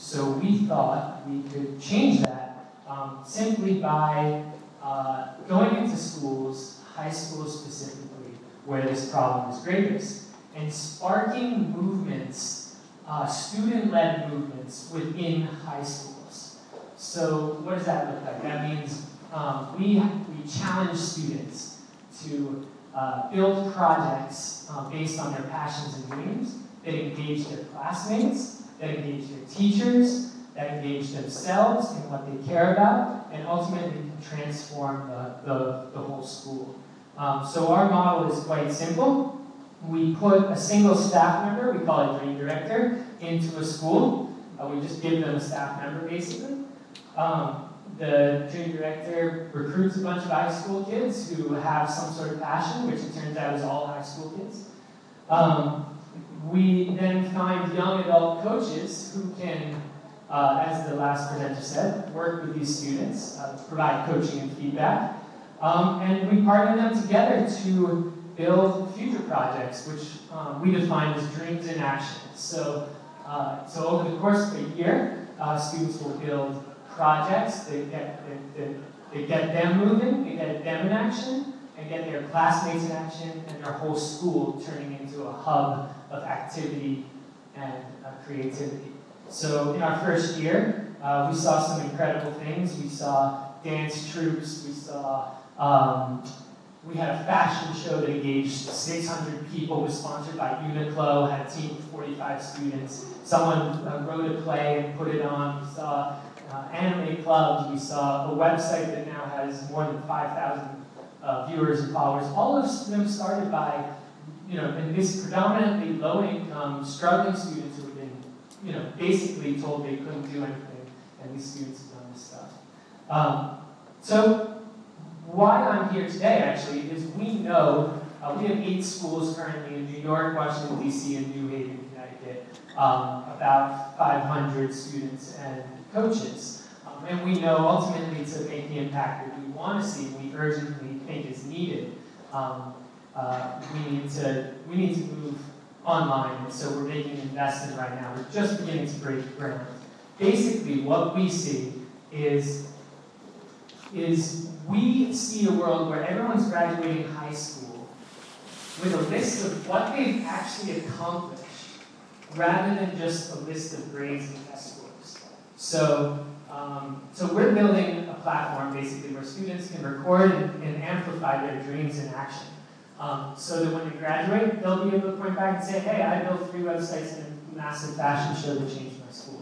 So we thought we could change that simply by going into schools, high schools specifically, where this problem is greatest, and sparking movements, student-led movements within high schools. So what does that look like? That means we challenge students to build projects based on their passions and dreams that engage their classmates, that engage their teachers, that engage themselves in what they care about, and ultimately can transform the whole school. So our model is quite simple. We put a single staff member, we call it Dream Director, into a school. We just give them a staff member, basically. The Dream Director recruits a bunch of high school kids who have some sort of passion, which it turns out is all high school kids. We then find young adult coaches who can, as the last presenter said, work with these students, provide coaching and feedback. And we partner them together to build future projects, which we define as dreams in action. So over the course of a year, students will build projects, they get them moving, they get them in action, and get their classmates in action, and their whole school turning into a hub of activity and creativity. So in our first year, we saw some incredible things. We saw dance troupes, we had a fashion show that engaged 600 people, was sponsored by Uniqlo, had a team of 45 students. Someone wrote a play and put it on. We saw anime clubs. We saw a website that now has more than 5,000 viewers and followers. All of them started by, in this predominantly low-income, struggling students who have been, basically told they couldn't do anything, and these students have done this stuff. So why I'm here today, actually, is we know we have 8 schools currently in New York, Washington, D.C., and New Haven, Connecticut, about 500 students and coaches. And we know ultimately to make the impact that we want to see, we urgently think is needed, we need to move online, and so we're making an investment right now. We're just beginning to break ground. Basically, what we see is we see a world where everyone's graduating high school with a list of what they've actually accomplished, rather than just a list of grades and test scores. So we're building a platform, basically, where students can record and amplify their dreams in action. So that when they graduate, they'll be able to point back and say, hey, I built 3 websites and a massive fashion show that changed my school.